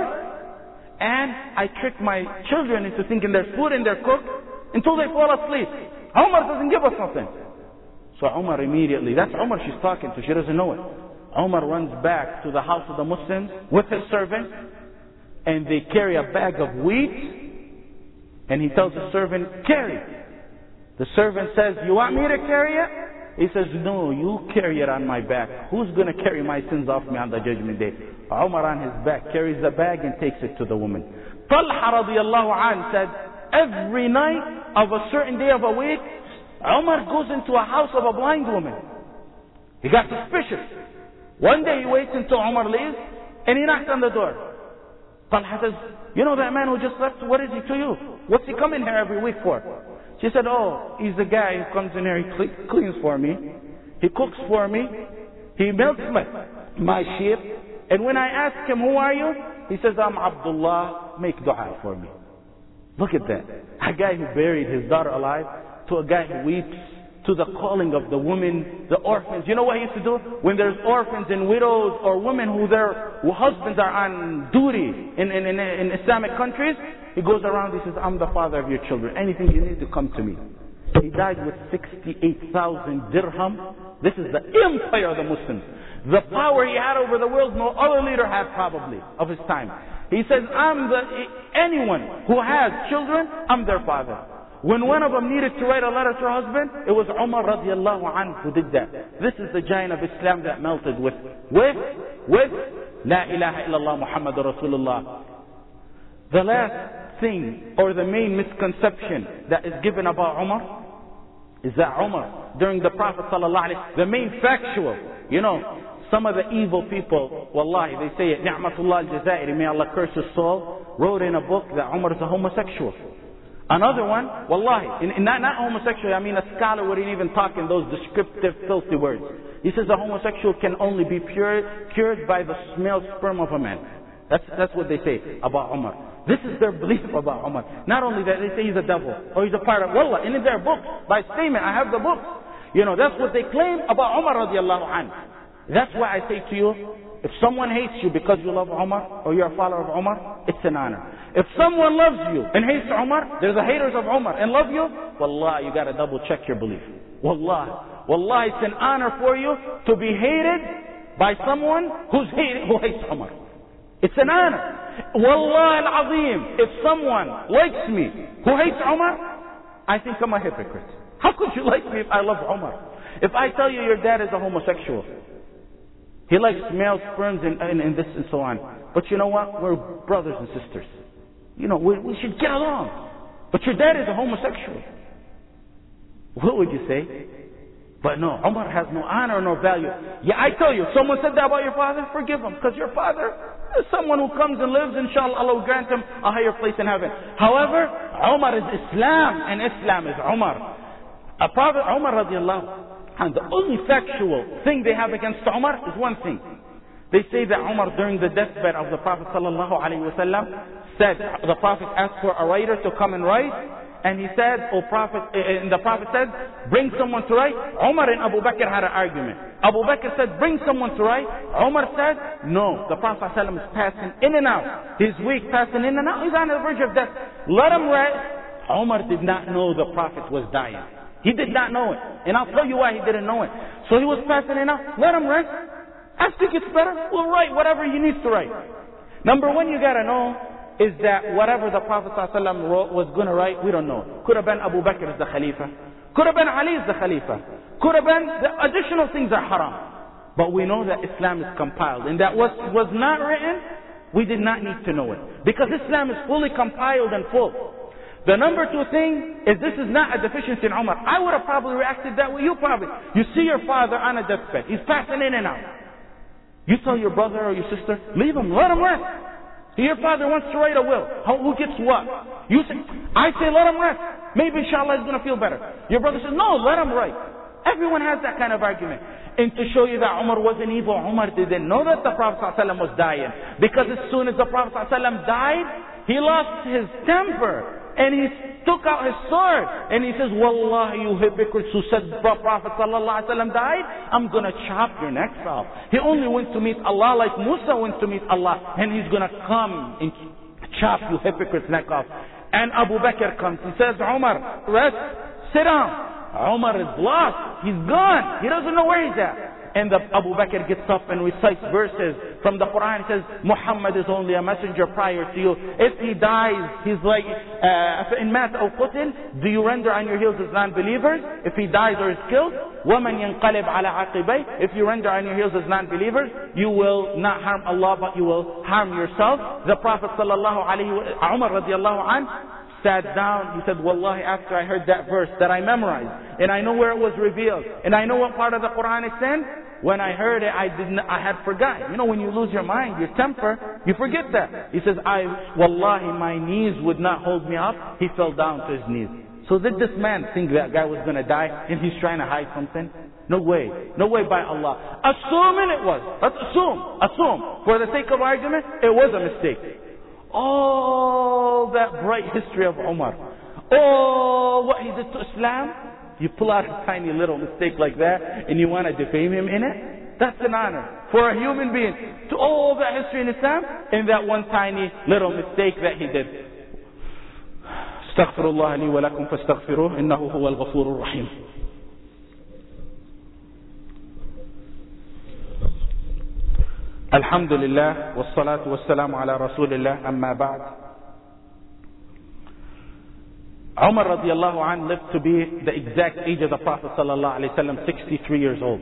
and I trick my children into thinking there's food and they're cooked until they fall asleep. Umar doesn't give us nothing. So Umar immediately, that's Umar she's talking to, she doesn't know it. Umar runs back to the house of the Muslims with his servant, and they carry a bag of wheat, and he tells the servant, carry. The servant says, you want me to carry it? He says, no, you carry it on my back. Who's going to carry my sins off me on the judgment day? Umar on his back carries the bag and takes it to the woman. Talha radiallahu anh said, every night of a certain day of a week, Umar goes into a house of a blind woman. He got suspicious. One day he waits until Umar leaves and he knocks on the door. Talha says, you know that man who just left, what is he to you? What's he coming here every week for? She said, oh, he's the guy who comes in here, he cleans for me, he cooks for me, he milks my, my sheep, and when I ask him, who are you? He says, I'm Abdullah, make dua for me. Look at that. A guy who buried his daughter alive, to a guy who weeps, to the calling of the women, the orphans. You know what he used to do? When there's orphans and widows or women who their husbands are on duty in, in, in, in Islamic countries, he goes around, he says, I'm the father of your children. Anything you need to come to me. He died with sixty-eight thousand dirham. This is the empire of the Muslims. The power he had over the world, no other leader had probably of his time. He says, I'm the, anyone who has children, I'm their father. When one of them needed to write a letter to her husband, it was Umar radiallahu anhu who did that. This is the giant of Islam that melted with, with, with, La ilaha illallah Muhammadur Rasulullah. The last thing, or the main misconception that is given about Umar, is that Umar, during the Prophet sallallahu alaihi wasallam, the main factual, you know, some of the evil people, wallahi, they say it, Ni'matullah al-Jazairi, may Allah curse his soul, wrote in a book that Umar is a homosexual. Another one, wallahi, in, in not, not homosexual, I mean a scholar wouldn't even talk in those descriptive, filthy words. He says a homosexual can only be pure, cured by the male sperm of a man. That's, that's what they say about Umar. This is their belief about Umar. Not only that, they say he's a devil, or he's a pirate. Wallah, and in their books, by statement, I have the books. You know, that's what they claim about Umar radiallahu anhu. That's why I say to you, if someone hates you because you love Umar, or you're a follower of Umar, it's an honor. If someone loves you and hates Umar, there's the haters of Umar and love you, wallah, you gotta double check your belief. Wallah, wallah, it's an honor for you to be hated by someone who's hated, who hates Umar. It's an honor. Wallah al-azim, if someone likes me who hates Umar, I think I'm a hypocrite. How could you like me if I love Umar? If I tell you your dad is a homosexual, he likes male sperms and, and, and this and so on. But you know what? We're brothers and sisters. You know, we, we should get along. But your dad is a homosexual. What would you say? But no, Umar has no honor, no value. Yeah, I tell you, if someone said that about your father, forgive him. Because your father, Someone who comes and lives, inshallah, Allah will grant him a higher place in heaven. However, Umar is Islam, and Islam is Umar. A Prophet Umar radiallahu anhu, the only factual thing they have against Umar is one thing. They say that Umar, during the deathbed of the Prophet sallallahu alaihi wasallam, said, the Prophet asked for a writer to come and write, and he said, "O Prophet," and the Prophet said, "Bring someone to write." Umar and Abu Bakr had an argument. Abu Bakr said, "Bring someone to write." Umar said, "No, the Prophet ﷺ is passing in and out. He's weak, passing in and out. He's on the verge of death. Let him rest." Umar did not know the Prophet was dying. He did not know it. And I'll tell you why he didn't know it. So he was passing in and out. Let him rest. As he gets better, we'll write whatever he needs to write. Number one, you gotta know is that whatever the Prophet ﷺ wrote was going to write, we don't know. Could have been Abu Bakr as the Khalifa. Could have been Ali as the Khalifa. Could have been, the additional things are haram. But we know that Islam is compiled. And that what was not written, we did not need to know it. Because Islam is fully compiled and full. The number two thing is this is not a deficiency in Umar. I would have probably reacted that way. You probably. You see your father on a deathbed. He's passing in and out. You tell your brother or your sister, leave him, let him rest. Your father wants to write a will. How, who gets what? You say, I say let him rest. Maybe inshallah he's going to feel better. Your brother says, no, let him write. Everyone has that kind of argument. And to show you that Umar wasn't evil, Umar didn't know that the Prophet ﷺ was dying. Because as soon as the Prophet ﷺ died, he lost his temper. And he took out his sword. And he says, Wallahi, you hypocrites who said the Prophet ﷺ died, I'm going to chop your necks off. He only went to meet Allah like Musa went to meet Allah. And he's going to come and chop you hypocrites' neck off. And Abu Bakr comes. He says, Umar, rest, sit down. Umar is lost. He's gone. He doesn't know where he's at. And the Abu Bakr gets up and recites verses from the Quran. He says, Muhammad is only a messenger prior to you. If he dies, he's like, in mat or qutil, do you render on your heels as non-believers? If he dies or is killed, وَمَنْ يَنْقَلِبْ عَلَى عَقِبَيْهِ, if you render on your heels as non-believers, you will not harm Allah, but you will harm yourself. The Prophet sallallahu alaihi wa Umar radiallahu anhu sat down. He said, Wallahi, after I heard that verse that I memorized, and I know where it was revealed, and I know what part of the Quran it's in, when I heard it, I didn't, I had forgotten. You know, when you lose your mind, your temper, you forget that. He says, I, Wallahi, my knees would not hold me up. He fell down to his knees. So did this man think that guy was going to die and he's trying to hide something? No way. No way by Allah. Assuming it was. Let's assume. Assume. For the sake of argument, it was a mistake. All that bright history of Umar. Oh, what he did to Islam. You pull out a tiny little mistake like that and you want to defame him in it? That's an honor for a human being. To all that history in Islam and that one tiny little mistake that he did. استغفر الله لي ولكم فاستغفروه إنه هو الغفور الرحيم. الحمد لله والصلاة والسلام على رسول الله أما بعد. Umar radiallahu anh lived to be the exact age of the Prophet sallallahu alaihi wasallam, sixty-three years old.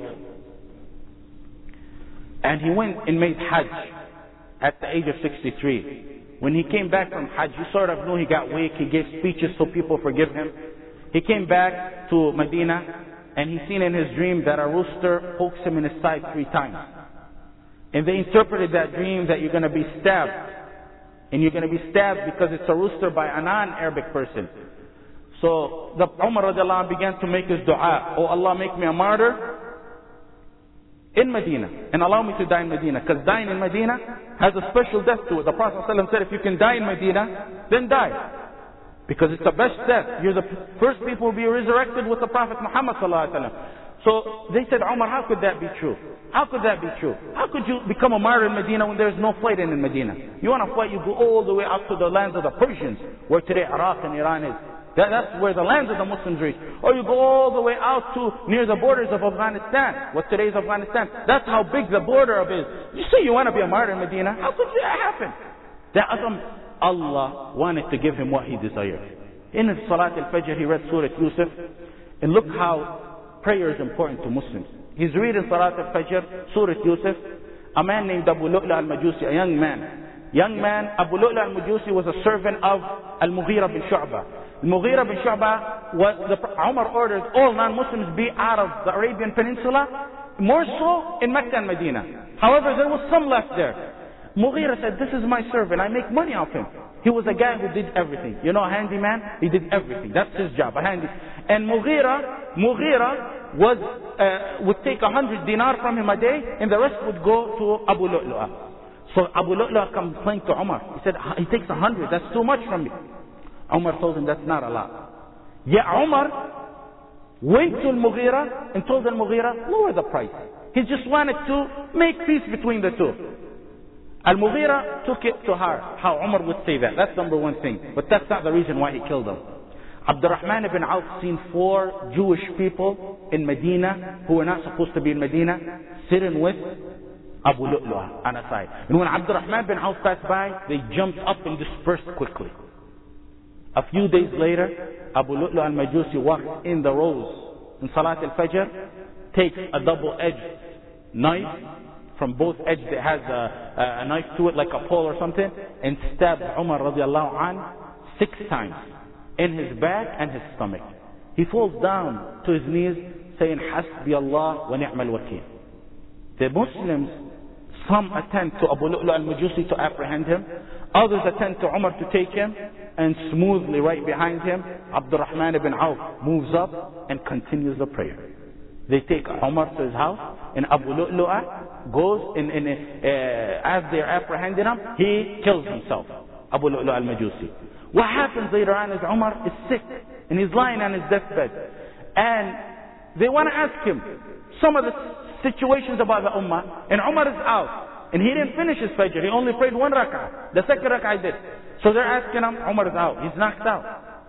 And he went and made Hajj at the age of sixty-three. When he came back from Hajj, you sort of knew he got weak. He gave speeches so people forgive him. He came back to Medina and he seen in his dream that a rooster pokes him in his side three times. And they interpreted that dream that you're going to be stabbed. And you're going to be stabbed because it's a rooster by a non-Arabic person. So the Umar radiallahu anh began to make his dua. Oh Allah, make me a martyr in Medina and allow me to die in Medina, because dying in Medina has a special death to it. The Prophet ﷺ said, if you can die in Medina, then die, because it's the best death. You're the first people to be resurrected with the Prophet Muhammad ﷺ. So they said, Umar, how could that be true? How could that be true? How could you become a martyr in Medina when there's no fighting in Medina? You want to fight, you go all the way up to the lands of the Persians, where today Iraq and Iran is. That, that's where the lands of the Muslims reach. Or you go all the way out to near the borders of Afghanistan, what today is Afghanistan. That's how big the border of is. You say you want to be a martyr in Medina? How could that happen? That Allah wanted to give him what he desired. In his Salat al-Fajr, he read Surah Yusuf. And look how prayer is important to Muslims. He's reading Salat al-Fajr, Surah Yusuf. A man named Abu Lu'la al-Majusi, a young man. Young man, Abu Lu'la al-Majusi was a servant of Al-Mughira bin Shu'bah. Mughira bin Shu'bah, was the, Umar orders all non-Muslims be out of the Arabian Peninsula, more so in Mecca and Medina. However, there was some left there. Mughira said, this is my servant. I make money off him. He was a guy who did everything. You know, a handyman? He did everything. That's his job, a handy. And Mughira, Mughira was, uh, would take a hundred dinar from him a day, and the rest would go to Abu Lu'lu'ah. So Abu Lu'lu'ah complained to Umar. He said, he takes a hundred. That's too much from me. Umar told him, that's not a lot. Yet Umar went to Al-Mughira and told Al-Mughira, lower the price. He just wanted to make peace between the two. Al-Mughira took it to heart, how Umar would say that. That's number one thing. But that's not the reason why he killed him. Abdurrahman ibn Auf seen four Jewish people in Medina who were not supposed to be in Medina sitting with Abu Lu'lu'ah on a side. And when Abdurrahman ibn Auf passed by, they jumped up and dispersed quickly. A few days later, Abu Lu'lu'ah al-Majusi walks in the rows in Salat al-Fajr, takes a double-edged knife from both edges that has a, a knife to it like a pole or something, and stabbed Umar radiallahu anh six times in his back and his stomach. He falls down to his knees saying, Hasbi Allah wa ni'mal wakeel. The Muslims, some attempt to Abu Lu'lu'ah al-Majusi to apprehend him, others attempt to Umar to take him, and smoothly right behind him, Abdurrahman ibn Auf moves up and continues the prayer. They take Umar to his house, and Abu Lu'lu'ah goes, in, in, uh, as they're apprehending him, he kills himself, Abu Lu'lu'ah al-Majusi. What happens later on is Umar is sick, and he's lying on his deathbed. And they want to ask him some of the situations about the Ummah, and Umar is out. And he didn't finish his Fajr, he only prayed one rak'ah. The second rak'ah he did. So they're asking him, Umar is out, he's knocked out.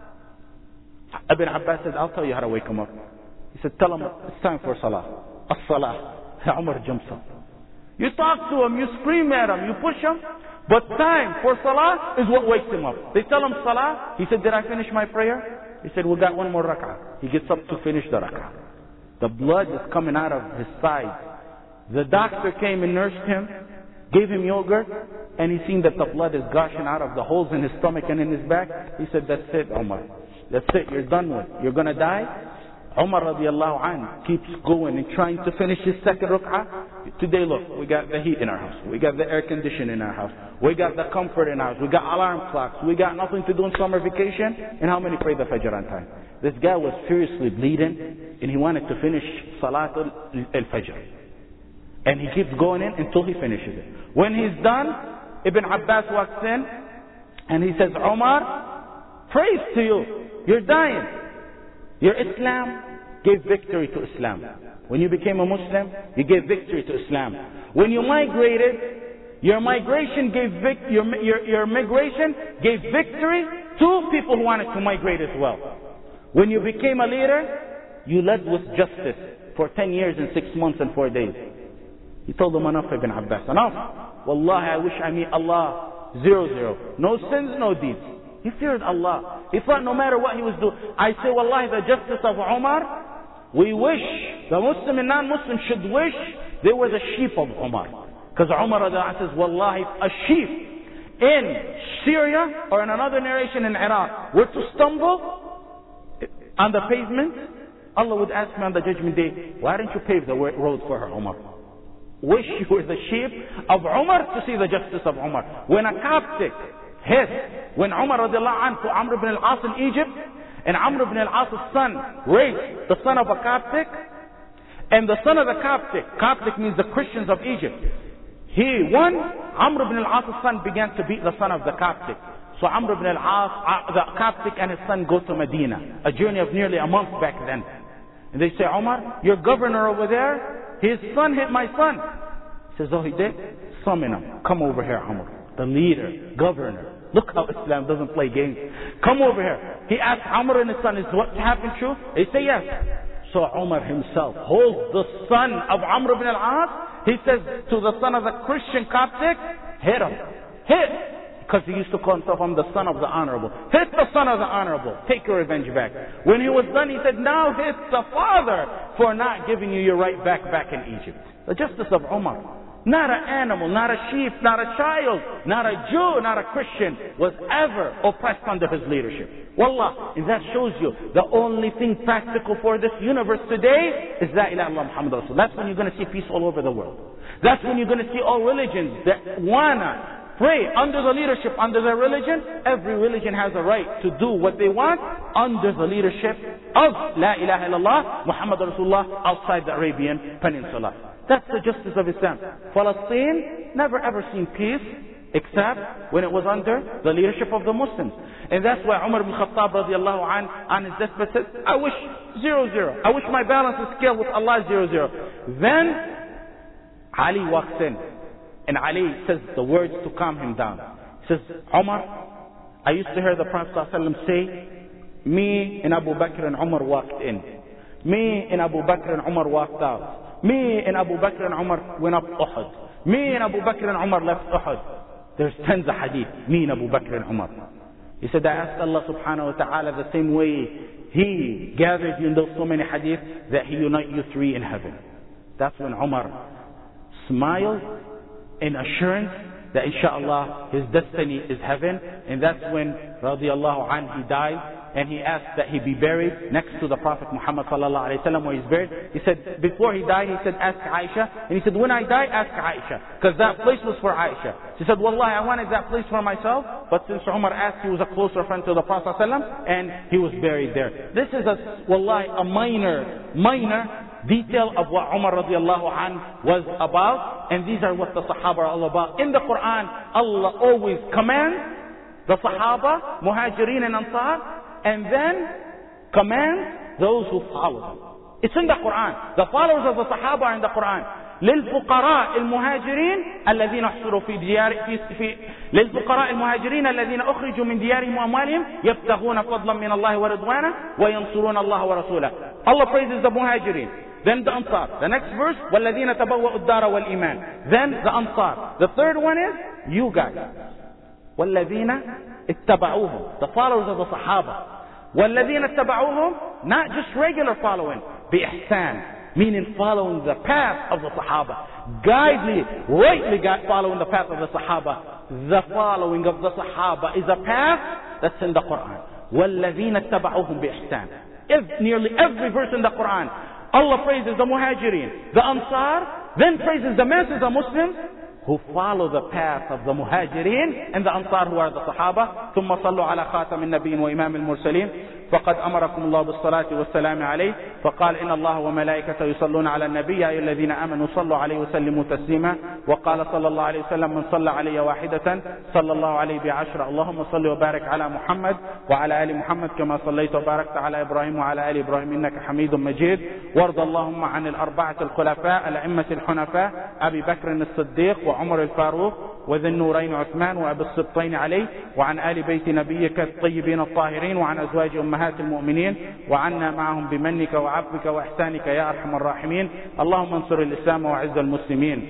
Ibn Abbas says, I'll tell you how to wake him up. He said, tell him it's time for Salah. As-Salah. Umar jumps up. You talk to him, you scream at him, you push him, but time for Salah is what wakes him up. They tell him Salah. He said, did I finish my prayer? He said, we got one more rak'ah. He gets up to finish the rak'ah. The blood is coming out of his side. The doctor came and nursed him, gave him yogurt, and he seen that the blood is gushing out of the holes in his stomach and in his back. He said, that's it, Umar. That's it, you're done with. You're going to die? Umar radiallahu anh keeps going and trying to finish his second rak'ah. Today, look, we got the heat in our house. We got the air conditioning in our house. We got the comfort in our house. We got alarm clocks. We got nothing to do in summer vacation. And how many pray the Fajr on time? This guy was furiously bleeding, and he wanted to finish Salat al-Fajr. And he keeps going in until he finishes it. When he's done, Ibn Abbas walks in, and he says, Umar, praise to you. You're dying. Your Islam gave victory to Islam. When you became a Muslim, you gave victory to Islam. When you migrated, your migration gave vic- your, your, your migration gave victory to people who wanted to migrate as well. When you became a leader, you led with justice for ten years and six months and four days. He told them, enough, Ibn Abbas, enough. Wallahi, I wish I meet Allah zero zero. No sins, no deeds. He feared Allah. He thought no matter what he was doing. I say, wallahi, the justice of Umar, we wish, the Muslim and non-Muslim should wish they were the sheep of Umar. Because Umar says, wallahi, a sheep in Syria or in another narration in Iraq were to stumble on the pavement, Allah would ask me on the judgment day, why didn't you pave the road for her, Umar? Wish you were the sheep of Umar to see the justice of Umar. When a Coptic hit, when Umar radiallahu anhu to Amr ibn al-As in Egypt, and Amr ibn al-As' son raped the son of a Coptic, and the son of the Coptic, Coptic means the Christians of Egypt, he won, Amr ibn al-As' son began to beat the son of the Coptic. So Amr ibn al-As, the Coptic and his son go to Medina, a journey of nearly a month back then. And they say, Umar, your governor over there, his son hit my son. He says, oh, he did? Summon him. Come over here, Umar. The leader, governor. Look how Islam doesn't play games. Come over here. He asked Umar and his son, is what happened true? They say yes. So Umar himself holds the son of Amr ibn al-As. He says to the son of the Christian Coptic, hit him. Hit. Because he used to call himself, I'm the son of the honorable. Hit the son of the honorable. Take your revenge back. When he was done, he said, now hit the father for not giving you your right back back in Egypt. The justice of Umar. Not an animal, not a sheep, not a child, not a Jew, not a Christian was ever oppressed under his leadership. Wallah, and that shows you the only thing practical for this universe today is La ilaha illallah Muhammad Rasul. That's when you're going to see peace all over the world. That's when you're going to see all religions that wanna pray under the leadership, under their religion. Every religion has a right to do what they want under the leadership of La ilaha illallah Muhammad Rasulullah outside the Arabian Peninsula. That's the justice of Islam. Palestine never ever seen peace except when it was under the leadership of the Muslims. And that's why Umar ibn Khattab radiallahu anh on his deathbed said, I wish zero zero. I wish my balance is scale with Allah zero zero. Then Ali walks in and Ali says the words to calm him down. He says, Umar, I used to hear the Prophet ﷺ say, me and Abu Bakr and Umar walked in. Me and Abu Bakr and Umar walked out. Me and Abu Bakr and Umar went up Uhud. Me and Abu Bakr and Umar left Uhud. There's tons of hadith. Me and Abu Bakr and Umar. He said, I asked Allah subhanahu wa ta'ala the same way He gathered you in those so many hadith that He unite you three in heaven. That's when Umar smiled in assurance that inshallah his destiny is heaven. And that's when radiallahu anhu he died. And he asked that he be buried next to the Prophet Muhammad sallallahu alaihi wasallam where he's buried. He said, before he died, he said, ask Aisha. And he said, when I die, ask Aisha. Because that place was for Aisha. She said, Wallahi, I wanted that place for myself. But since Umar asked, he was a closer friend to the Prophet sallallahu alaihi wasallam, and he was buried there. This is a, wallahi, a minor, minor detail of what Umar radiallahu anh was about. And these are what the Sahaba are all about. In the Quran, Allah always commands the Sahaba, Muhajirin and Ansar, and then command those who follow them. It's in the Quran. The followers of the Sahaba are in the Quran. للفقراء المهاجرين الذين احصروا في ديار في, في للفقراء المهاجرين الذين أخرجوا من ديارهم وأموالهم يبتغون فضلا من الله ورضوانه وينصرون الله ورسوله. Allah praises the Muhajirin. Then the Ansar. The next verse, والذين تبوأوا الدار والإيمان. Then the Ansar. The third one is you guys. والذين اتبعوهم. The followers of the Sahaba. وَالَّذِينَ اتَّبَعُوهُمْ, not just regular following, بِإِحْسَانٍ, meaning following the path of the Sahaba. Guidely, rightly following the path of the Sahaba. The following of the Sahaba is a path that's in the Quran. وَالَّذِينَ اتَّبَعُوهُمْ بِإِحْسَانٍ. If nearly every verse in the Quran, Allah praises the Muhajirin, the Ansar, then praises the masses of Muslims who follow the path of the Muhajirin and the Ansar who are the Sahaba. ثم صلوا على خاتم النبيين وإمام المرسلين فقد أمركم الله بالصلاة والسلام عليه فقال إن الله وملائكته يصلون على النبي يا أيها الذين آمنوا صلوا عليه وسلموا تسليما وقال صلى الله عليه وسلم من صلى علي واحدة صلى الله عليه بعشرة اللهم صل وبارك على محمد وعلى آل محمد كما صليت وباركت على إبراهيم وعلى آل إبراهيم إنك حميد مجيد وارض اللهم عن الأربعة الخلفاء الأئمة الحنفاء أبي بكر الصديق وعمر الفاروق وذي النورين عثمان وأبي السبطين علي وعن آل بيت نبيك الطيبين الطاهرين وعن أزواج أمهات المؤمنين وعنا معهم بمنك وعفوك وإحسانك يا أرحم الراحمين اللهم انصر الإسلام وعز المسلمين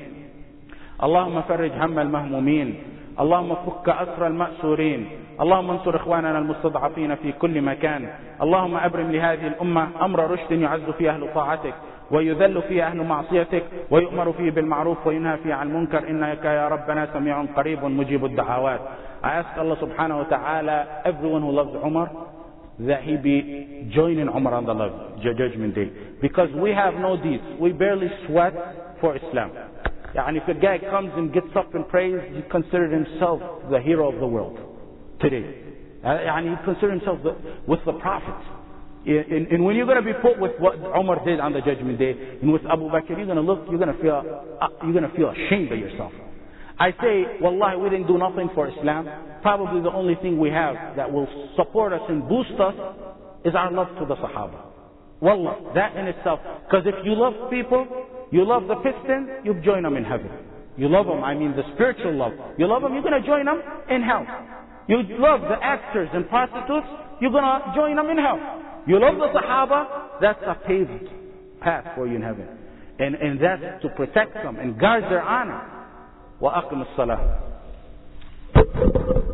اللهم فرج هم المهمومين اللهم فك أسر المأسورين اللهم انصر إخواننا المستضعفين في كل مكان اللهم أبرم لهذه الأمة أمر رشد يعز فيه أهل طاعتك ويذل فيه أهل معصيتك ويؤمر فيه بالمعروف وينهى فيه عن المنكر إنك يا ربنا سميع قريب مجيب الدعوات. I ask Allah subhanahu wa ta'ala, everyone who loves Umar, that he be joining Umar on the judgment day. Because we have no deeds. We barely sweat for Islam. And if a guy comes and gets up and prays, he considers himself the hero of the world today. And he considers himself the, with the Prophet. And, and when you're going to be put with what Umar did on the judgment day, and with Abu Bakr, you're going to look, you're going to feel, uh, you're going to feel ashamed of yourself. I say, wallahi, we didn't do nothing for Islam. Probably the only thing we have that will support us and boost us is our love to the Sahaba. Wallah, that in itself. Because if you love people, you love the piston, you join them in heaven. You love them, I mean the spiritual love. You love them, you're going to join them in hell. You love the actors and prostitutes, you're going to join them in hell. You love the Sahaba, that's a paved path for you in heaven. And, and that's to protect them and guard their honor. وأقم الصلاة.